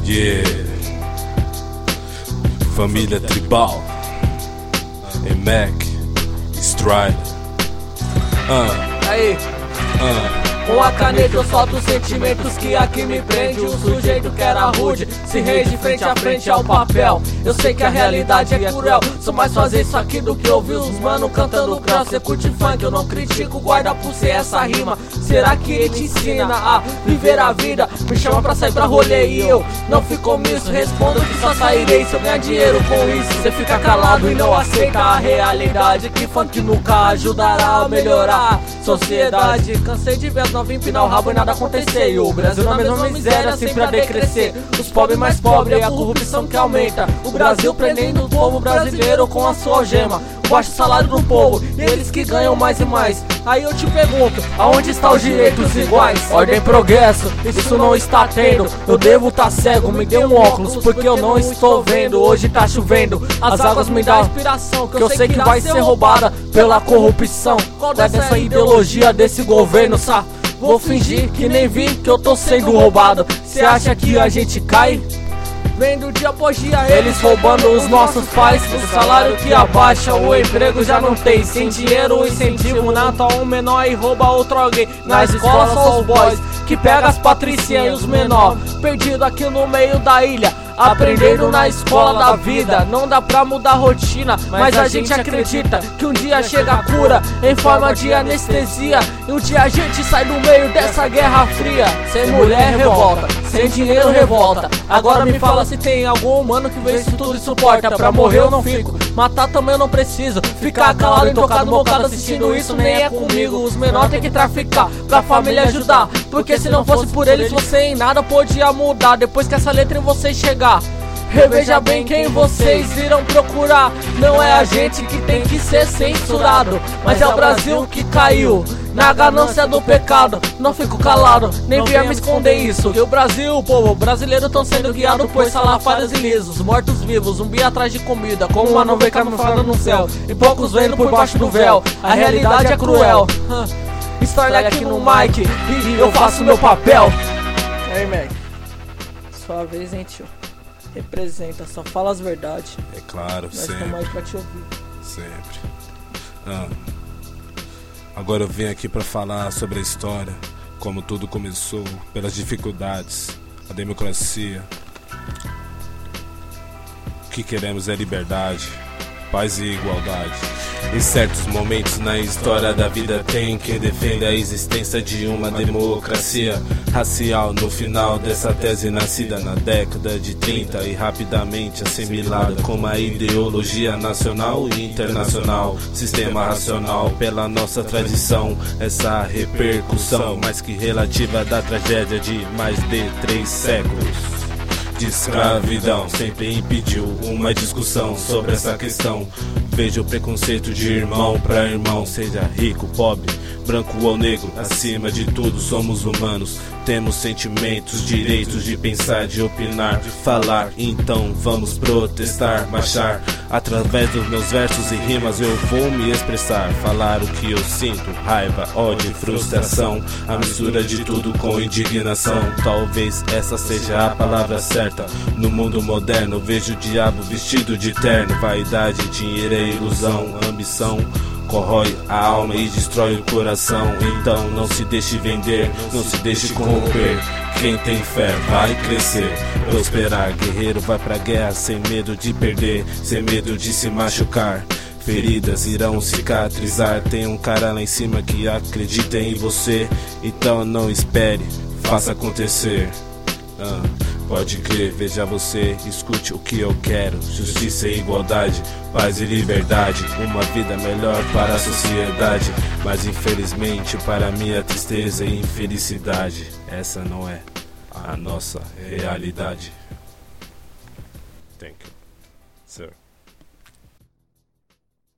Yeah. Família Tribal, Mac, Strider. Aí, com a caneta eu solto os sentimentos que aqui me prende. O sujeito que era rude se rende frente a frente ao papel. Eu sei que a realidade é cruel, sou mais fazer isso aqui do que ouvir os mano cantando creu. Cê curte funk, eu não critico, guarda por ser essa rima. Será que ele te ensina a viver a vida? Me chama pra sair pra rolê e eu não fico omisso. Respondo que só sairei se eu ganhar dinheiro com isso. Cê fica calado e não aceita a realidade, que funk nunca ajudará a melhorar sociedade. Cansei de ver as novinhas empinar o rabo e nada acontecer, e o Brasil na mesma miséria sempre a decrescer. Os pobres mais pobres e a corrupção que aumenta. O Brasil prendendo o povo brasileiro com a sua algema. O baixo salário do povo e eles que ganham mais e mais. Aí eu te pergunto, aonde está os direitos iguais? Ordem e progresso, isso não está tendo. Eu devo tá cego, me dê um óculos porque eu não estou vendo. Hoje tá chovendo, as águas me dão inspiração, que eu sei que vai ser roubada pela corrupção. Qual dessa ideologia desse governo, sabe? Vou fingir que nem vi que eu tô sendo roubado. Cê acha que a gente cai? Vendo dia após dia eles roubando os nossos pais. O salário que abaixa, o emprego já não tem. Sem dinheiro o incentivo nata um menor e rouba outro alguém. Na escola são os boys que pega as patricinhas e os menor perdido aqui no meio da ilha, aprendendo na escola da vida. Não dá pra mudar a rotina, mas a gente acredita que um dia chega a cura em forma de anestesia. E um dia a gente sai do meio dessa guerra fria. Sem mulher revolta, sem dinheiro revolta. Agora me fala se tem algum humano que vê isso tudo e suporta. Pra morrer eu não fico, matar também eu não preciso. Ficar calado e tocado bocado assistindo isso nem é comigo. Os menores tem que traficar pra família ajudar, porque se não fosse por eles você em nada podia mudar. Depois que essa letra em vocês chegar, reveja bem quem vocês irão procurar. Não é a gente que tem que ser censurado, mas é o Brasil que caiu na ganância do pecado. Não fico calado, nem vier me esconder isso. Que o Brasil, o povo brasileiro tão sendo guiado por salafadas e lisos, mortos vivos, zumbi atrás de comida, como uma nuvem camuflada no céu, e poucos vendo por baixo do véu. A realidade é cruel. Story aqui no mic e eu faço meu papel. Aí, Mac, sua vez, hein, tio? Representa, só fala as verdades. É claro, nós sempre. estamos aí pra te ouvir. Sempre. Agora eu venho aqui pra falar sobre a história, como tudo começou, pelas dificuldades, a democracia. O que queremos é liberdade, paz e igualdade. Em certos momentos na história da vida tem quem defenda a existência de uma democracia racial. No final dessa tese nascida na década de 30 e rapidamente assimilada como a ideologia nacional e internacional, sistema racional pela nossa tradição. Essa repercussão mais que relativa da tragédia de mais de 3 séculos de escravidão sempre impediu uma discussão sobre essa questão. Vejo o preconceito de irmão pra irmão, seja rico, pobre, branco ou negro. Acima de tudo somos humanos, temos sentimentos, direitos de pensar, de opinar, de falar. Então vamos protestar, marchar. Através dos meus versos e rimas eu vou me expressar, falar o que eu sinto, raiva, ódio, frustração, a mistura de tudo com indignação. Talvez essa seja a palavra certa. No mundo moderno vejo o diabo vestido de terno. Vaidade, dinheiro é ilusão, ambição corrói a alma e destrói o coração. Então não se deixe vender, não se deixe corromper. Quem tem fé vai crescer, prosperar. Guerreiro vai pra guerra sem medo de perder, sem medo de se machucar. Feridas irão cicatrizar. Tem um cara lá em cima que acredita em você, então não espere, faça acontecer. Pode crer, veja você, escute o que eu quero. Justiça e igualdade, paz e liberdade, uma vida melhor para a sociedade. Mas infelizmente para minha tristeza e infelicidade, essa não é a nossa realidade. Thank you, sir.